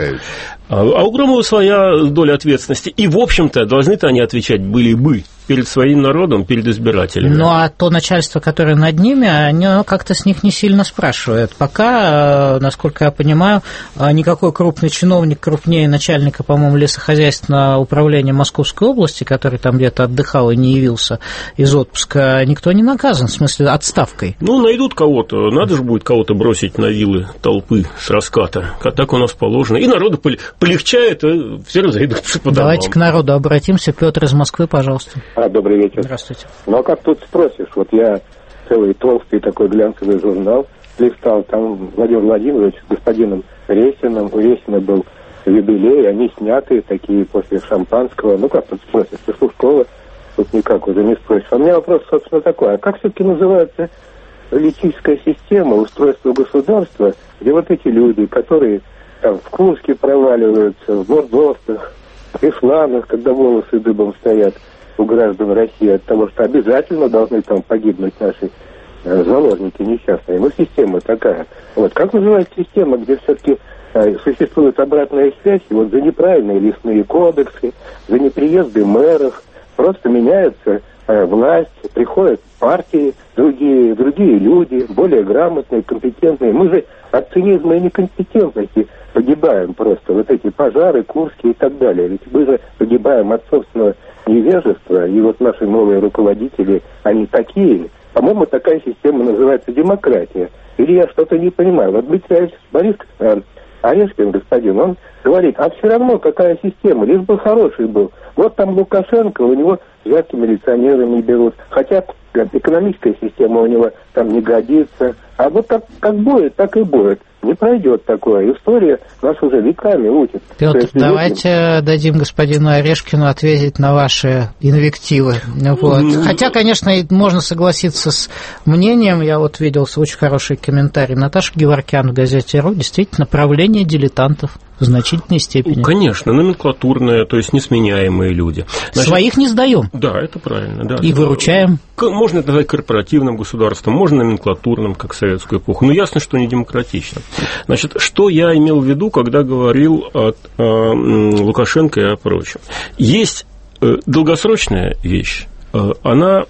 А у Громова своя доля ответственности. И, в общем-то, должны-то они отвечать были бы перед своим народом, перед избирателями. Ну, а то начальство, которое над ними, оно как-то с них не сильно спрашивает. Пока, насколько я понимаю, никакой крупный чиновник, крупнее начальника, по-моему, лесохозяйственного управления Московской области, который там где-то отдыхал и не явился из отпуска, никто не наказан, в смысле отставкой. Ну, найдут кого-то, надо же будет кого-то бросить на вилы толпы с раската, так у нас положено. И народу полегчает, все разойдутся по домам. Давайте к народу обратимся. Петр из Москвы, пожалуйста. Добрый вечер. Здравствуйте. Ну, а как тут спросишь? Вот я целый толстый такой глянцевый журнал листал, там Владимир Владимирович с господином Ресиным, у Ресина был юбилей, они сняты такие после шампанского. Ну, как тут спросишь? Ты Лужкова тут никак уже не спросишь. А у меня вопрос, собственно, такой. А как все-таки называется политическая система, устройство государства, где вот эти люди, которые там в Курске проваливаются, в Мордовских, в Исландах, когда волосы дыбом стоят у граждан России от того, что обязательно должны там погибнуть наши заложники несчастные. Ну, система такая. Вот как называется система, где все-таки существует обратная связь, и вот за неправильные лесные кодексы, за неприезды мэров, просто меняется власть, приходят партии, другие люди, более грамотные, компетентные. Мы же от цинизма и некомпетентности погибаем просто. Вот эти пожары, Курские и так далее. Ведь мы же погибаем от собственного невежества, и вот наши новые руководители, они такие. По-моему, такая система называется демократия. Или я что-то не понимаю. Вот Борис Орешкин, господин, он говорит, а все равно какая система, лишь бы хороший был. Вот там Лукашенко, у него взятки милиционерами берут, хотя экономическая система у него там не годится. А вот как будет, так и будет. Не пройдет такое. История нас уже веками учит. Петр, давайте дадим господину Орешкину ответить на ваши инвективы. Вот. Хотя, конечно, можно согласиться с мнением. Я вот видел очень хороший комментарий Наташи Геворкян в газете «Ру». Действительно, правление дилетантов в значительной степени. Конечно, номенклатурные, то есть несменяемые люди. Значит, своих не сдаем. Да, это правильно. Да. И выручаем. Можно это назвать корпоративным государством, можно номенклатурным, как в советскую эпоху. Но ясно, что не демократично. Значит, что я имел в виду, когда говорил о Лукашенко и о прочем? Есть долгосрочная вещь. Она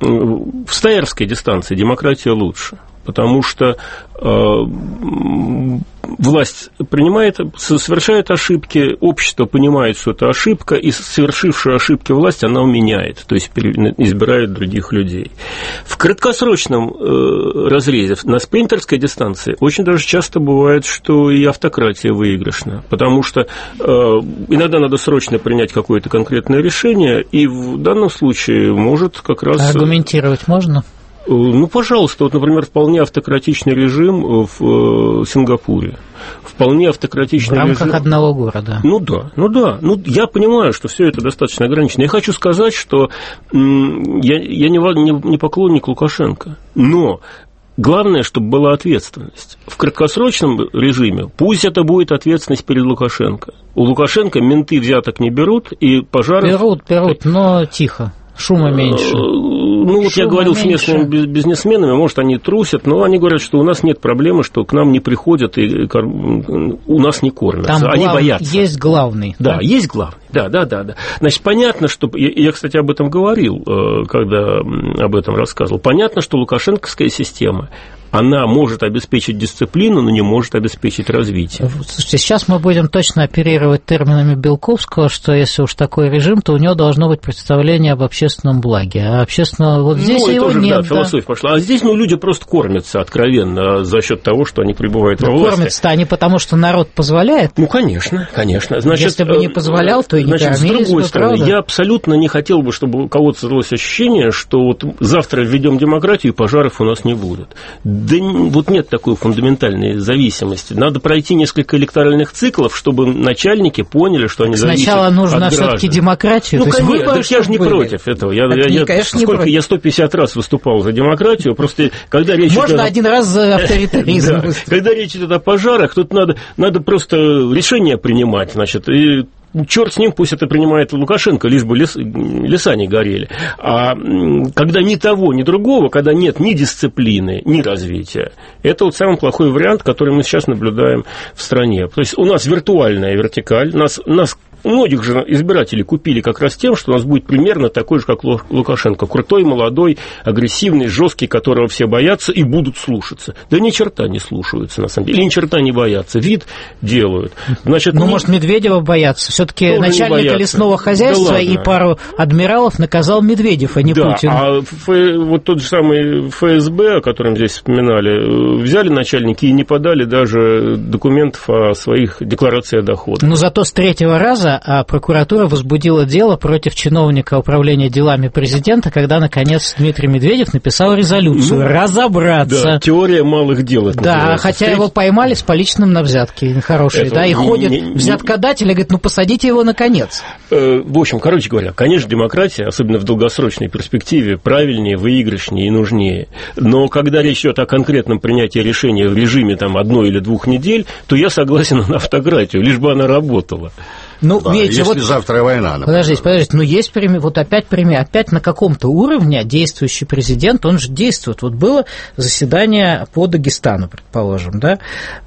в стаерской дистанции демократия лучше. Потому что власть принимает, совершает ошибки, общество понимает, что это ошибка, и совершившую ошибки власть она меняет, то есть избирает других людей. В краткосрочном разрезе, на спринтерской дистанции, очень даже часто бывает, что и автократия выигрышна, потому что иногда надо срочно принять какое-то конкретное решение, и в данном случае может как раз... Аргументировать можно? Ну, пожалуйста, вот, например, вполне автократичный режим в Сингапуре. Вполне автократичный режим. В рамках одного города. Ну да. Ну, я понимаю, что все это достаточно ограничено. Я хочу сказать, что я не поклонник Лукашенко, но главное, чтобы была ответственность. В краткосрочном режиме пусть это будет ответственность перед Лукашенко. У Лукашенко менты взяток не берут, и пожары... Берут, но тихо. Шума меньше. Ну, вот я говорил меньше. С местными бизнесменами, может, они трусят, но они говорят, что у нас нет проблемы, что к нам не приходят и у нас не кормятся. Там они боятся. Есть главный. Да, есть главный. Да. Значит, понятно, что... Я, кстати, об этом говорил, когда об этом рассказывал. Понятно, что лукашенковская система, она может обеспечить дисциплину, но не может обеспечить развитие. Слушайте, сейчас мы будем точно оперировать терминами Белковского, что если уж такой режим, то у него должно быть представление об общественном благе. А общественного вот здесь его тоже, нет. Да, философия пошла. А здесь, люди просто кормятся откровенно за счет того, что они пребывают во власти. Кормятся-то они потому, что народ позволяет? Ну, конечно. Значит, если бы не позволял, то и Значит, с другой стороны, я абсолютно не хотел бы, чтобы у кого-то создалось ощущение, что вот завтра введем демократию, и пожаров у нас не будет. Да вот нет такой фундаментальной зависимости. Надо пройти несколько электоральных циклов, чтобы начальники поняли, что они зависят от граждан. Сначала нужно все-таки демократию. Ну, конечно, я же не против этого. Я 150 раз выступал за демократию, просто когда речь идет... Можно один раз за авторитаризм. Когда речь идет о пожарах, тут надо просто решение принимать, значит, и черт с ним, пусть это принимает Лукашенко, лишь бы леса не горели. А когда ни того, ни другого, когда нет ни дисциплины, ни развития, это вот самый плохой вариант, который мы сейчас наблюдаем в стране. То есть у нас виртуальная вертикаль, нас многих же избирателей купили как раз тем, что у нас будет примерно такой же, как Лукашенко. Крутой, молодой, агрессивный, жесткий, которого все боятся и будут слушаться. Да ни черта не слушаются, на самом деле. Или ни черта не боятся. Вид делают. Значит, может, Медведева боятся? Все-таки начальника лесного хозяйства и пару адмиралов наказал Медведев, а не Путин. А вот тот же самый ФСБ, о котором здесь вспоминали, взяли начальники и не подали даже документов о своих декларациях дохода. Но зато с третьего раза прокуратура возбудила дело против чиновника управления делами президента, когда, наконец, Дмитрий Медведев написал резолюцию разобраться. Да, теория малых дел. Да, хотя его поймали с поличным на взятки хорошие, да, и ходит взяткодатель и говорит, посадите его наконец. В общем, короче говоря, конечно, демократия, особенно в долгосрочной перспективе, правильнее, выигрышнее и нужнее. Но когда речь идет о конкретном принятии решения в режиме 1 или 2 недель, то я согласен на автократию, лишь бы она работала. Видите, если завтра война, например. Подождите, есть пример, опять на каком-то уровне действующий президент, он же действует. Вот было заседание по Дагестану, предположим, да,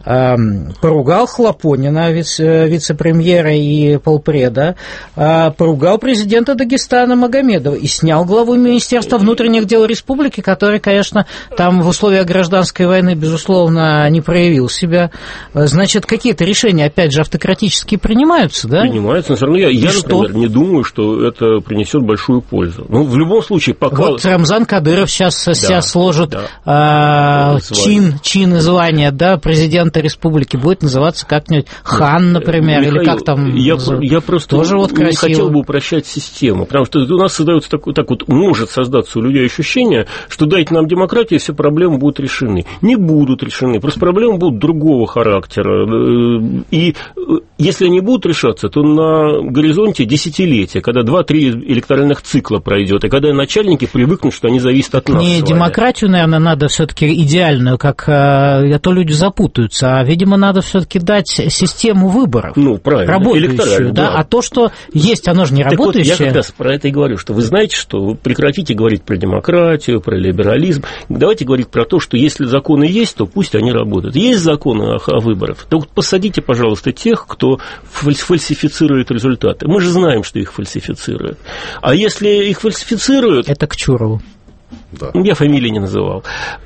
поругал Хлопонина, вице-премьера и полпреда, поругал президента Дагестана Магомедова и снял главу Министерства внутренних дел республики, который, конечно, там в условиях гражданской войны, безусловно, не проявил себя. Значит, какие-то решения, опять же, автократические принимаются, да? Принимается, но все равно я например, не думаю, что это принесет большую пользу. В любом случае, пока... Вот Рамзан Кадыров сейчас себя сложит чин и звание, президента республики, будет называться как-нибудь хан, например, Михаил, или как там... Я просто тоже не хотел бы упрощать систему, потому что у нас создается может создаться у людей ощущение, что дайте нам демократию, и все проблемы будут решены. Не будут решены, просто проблемы будут другого характера. И если они будут решаться, то на горизонте десятилетия, когда 2-3 электоральных цикла пройдет, и когда начальники привыкнут, что они зависят от нас. Не демократию, наверное, надо все-таки идеальную, а то люди запутаются, а, видимо, надо все-таки дать систему выборов. Правильно. Работающую, да. А то, что есть, оно же не работающее. Я как раз про это и говорю, что вы знаете, что вы прекратите говорить про демократию, про либерализм. Давайте говорить про то, что если законы есть, то пусть они работают. Есть законы о выборах, то посадите, пожалуйста, тех, кто фальсифицирует результаты. Мы же знаем, что их фальсифицируют. А если их фальсифицируют... Это к Чурову. Да. Я фамилии не называл.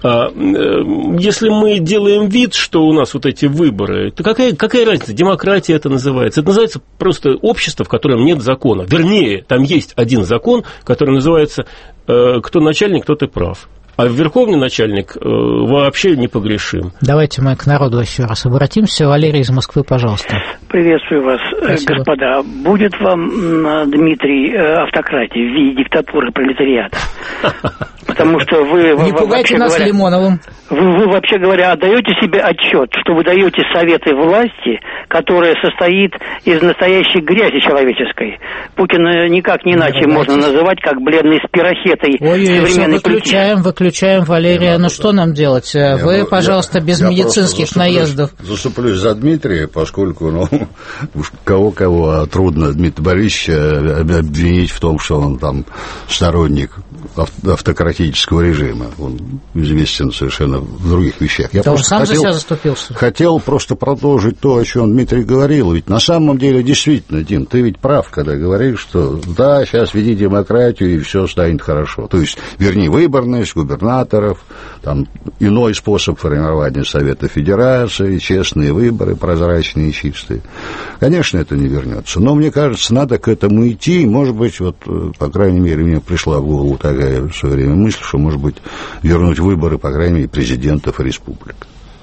Если мы делаем вид, что у нас вот эти выборы, то какая разница? Демократия это называется. Это называется просто общество, в котором нет закона. Вернее, там есть один закон, который называется «кто начальник, тот и прав». А верховный начальник вообще непогрешим. Давайте мы к народу еще раз обратимся. Валерий из Москвы, пожалуйста. Приветствую вас, Спасибо. Господа. Будет вам, Дмитрий, автократия в виде диктатуры пролетариата? Потому что вы... Не пугайте нас Лимоновым. Вы, вообще говоря, отдаете себе отчет, что вы даете советы власти, которая состоит из настоящей грязи человеческой. Путина никак не иначе можно называть, как бледный спирохетой современной политики. Выключаем Валерия. Что нам делать? Вы, пожалуйста, без медицинских наездов. Заступлюсь за Дмитрия, поскольку, уж кого-кого, а трудно Дмитрия Борисовича обвинить в том, что он там сторонник автократического режима. Он известен совершенно в других вещах. Я просто сам за себя заступился. Хотел просто продолжить то, о чем Дмитрий говорил. Ведь на самом деле, действительно, Дим, ты ведь прав, когда говоришь, что да, сейчас введи демократию, и все станет хорошо. То есть, верни выборность губернаторов, там иной способ формирования Совета Федерации, честные выборы, прозрачные и чистые. Конечно, это не вернется. Но, мне кажется, надо к этому идти. Может быть, по крайней мере, мне пришла в голову такая в свое время мысль, что, может быть, вернуть выборы, по крайней мере, президентов республик.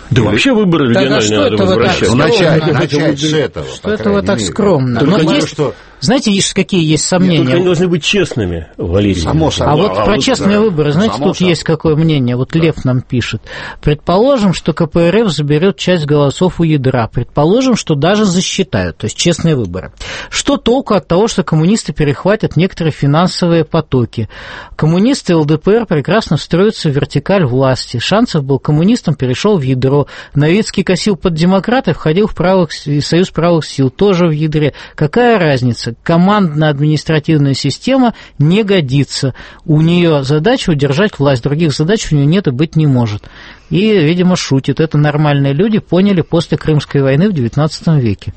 Да вообще выборы региональные надо возвращать. Начать с этого. Что это вы так скромно? Знаете, какие есть сомнения? Только они должны быть честными, Валерий. Само собой. А вот про честные выборы, знаете, тут есть какое мнение? Вот Лев нам пишет. Предположим, что КПРФ заберет часть голосов у ядра. Предположим, что даже засчитают, то есть честные выборы. Что толку от того, что коммунисты перехватят некоторые финансовые потоки? Коммунисты и ЛДПР прекрасно встроятся в вертикаль власти. Шанцев был коммунистом, перешел в ядро. Новицкий косил под демократов, входил в Союз правых сил, тоже в ядре. Какая разница? Командно-административная система не годится. У нее задача удержать власть, других задач у нее нет и быть не может. И, видимо, шутит. Это нормальные люди поняли после Крымской войны в XIX веке.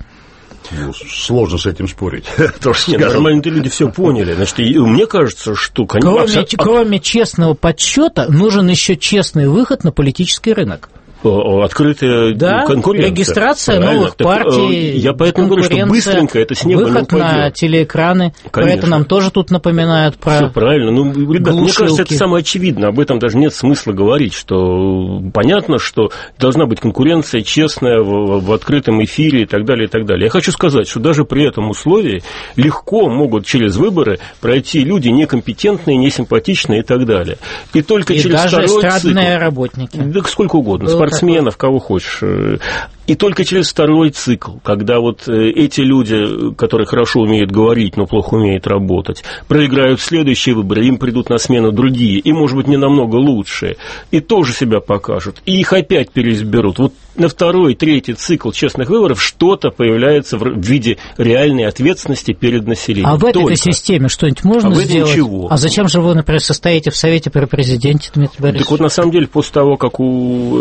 Сложно с этим спорить. Нормальные люди все поняли. Значит, мне кажется, что... Кроме честного подсчета, нужен еще честный выход на политический рынок. Открытая конкуренция. Регистрация новых партий. Я поэтому говорю, что быстренько это с неба не упадет. Выход на телеэкраны. Конечно. Про это нам тоже тут напоминают. Все правильно. Ребята, мне кажется, это самое очевидное. Об этом даже нет смысла говорить. Что понятно, что должна быть конкуренция честная в открытом эфире и так далее, и так далее. Я хочу сказать, что даже при этом условии легко могут через выборы пройти люди некомпетентные, несимпатичные и так далее. И только через даже второй эстрадные работники. Да сколько угодно. Спортсменов, кого хочешь. И только через второй цикл, когда вот эти люди, которые хорошо умеют говорить, но плохо умеют работать, проиграют следующие выборы, им придут на смену другие, и, может быть, не намного лучшие, и тоже себя покажут, и их опять переизберут. Вот на второй, третий цикл честных выборов что-то появляется в виде реальной ответственности перед населением. А в этой системе что-нибудь можно сделать? Ничего. А зачем же вы, например, состоите в Совете при президенте, Дмитрий Борисович? Так вот, на самом деле, после того, как у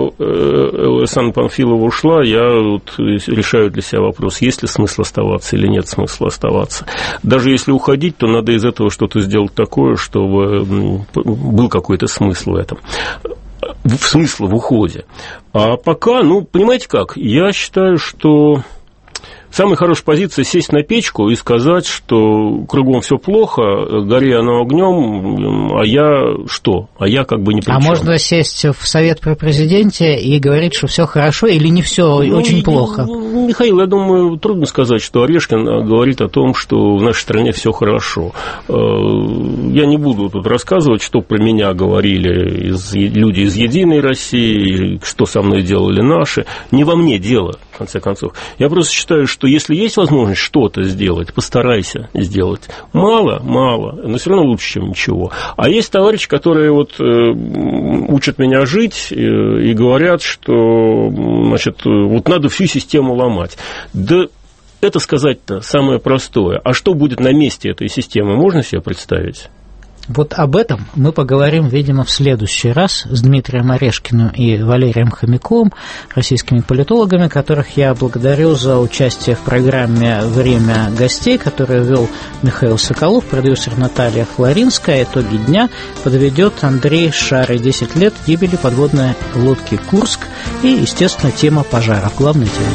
Александра Панфилова ушла, я вот решаю для себя вопрос, есть ли смысл оставаться или нет смысла оставаться. Даже если уходить, то надо из этого что-то сделать такое, чтобы был какой-то смысл в этом. Смысла в уходе. А пока, понимаете как, я считаю, что самая хорошая позиция — сесть на печку и сказать, что кругом все плохо, гори оно огнем, а я что? А я как бы ни при чем. А можно сесть в Совет при президенте и говорить, что все хорошо или не все очень плохо? Михаил, я думаю, трудно сказать, что Орешкин говорит о том, что в нашей стране все хорошо. Я не буду тут рассказывать, что про меня говорили люди из «Единой России», что со мной делали наши. Не во мне дело, в конце концов. Я просто считаю, что если есть возможность что-то сделать, постарайся сделать. Мало, но все равно лучше, чем ничего. А есть товарищи, которые учат меня жить и говорят, что вот надо всю систему ломать. Да это сказать-то самое простое. А что будет на месте этой системы, можно себе представить? Вот об этом мы поговорим, видимо, в следующий раз с Дмитрием Орешкиным и Валерием Хомяковым, российскими политологами, которых я благодарю за участие в программе «Время гостей», которую вел Михаил Соколов, продюсер Наталья Флоринская. Итоги дня подведет Андрей Шарый. 10 лет гибели подводной лодки «Курск» и, естественно, тема пожаров. Главная тема.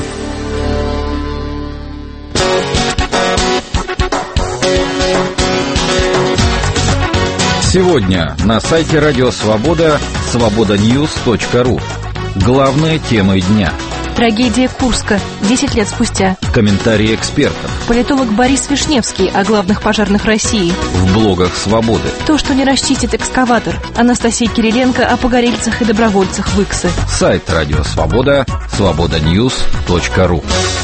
Сегодня на сайте Радио Свобода свободаньюз.ру. Главные темы дня. Трагедия Курска. 10 лет спустя. Комментарии экспертов. Политолог Борис Вишневский о главных пожарных России. В блогах Свободы. То, что не расчистит экскаватор. Анастасия Кириленко о погорельцах и добровольцах Выксы. Сайт Радио Свобода свободаньюз.ру.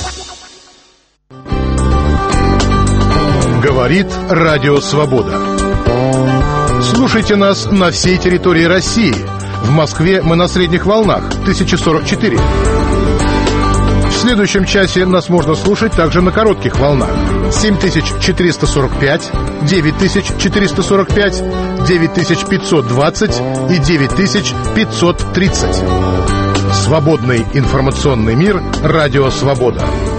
Говорит Радио Свобода. Слушайте нас на всей территории России. В Москве мы на средних волнах 1044. В следующем часе нас можно слушать также на коротких волнах 7445, 9445, 9520 и 9530. Свободный информационный мир. Радио Свобода.